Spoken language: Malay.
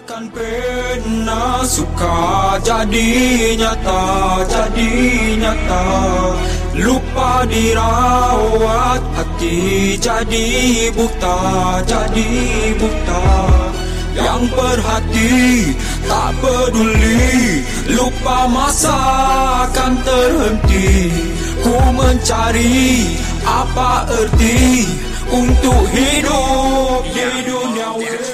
Takkan pernah suka jadi nyata, jadi nyata. Lupa dirawat hati jadi buta, jadi buta. Yang berhati tak peduli, lupa masa akan terhenti. Ku mencari apa erti untuk hidup di dunia.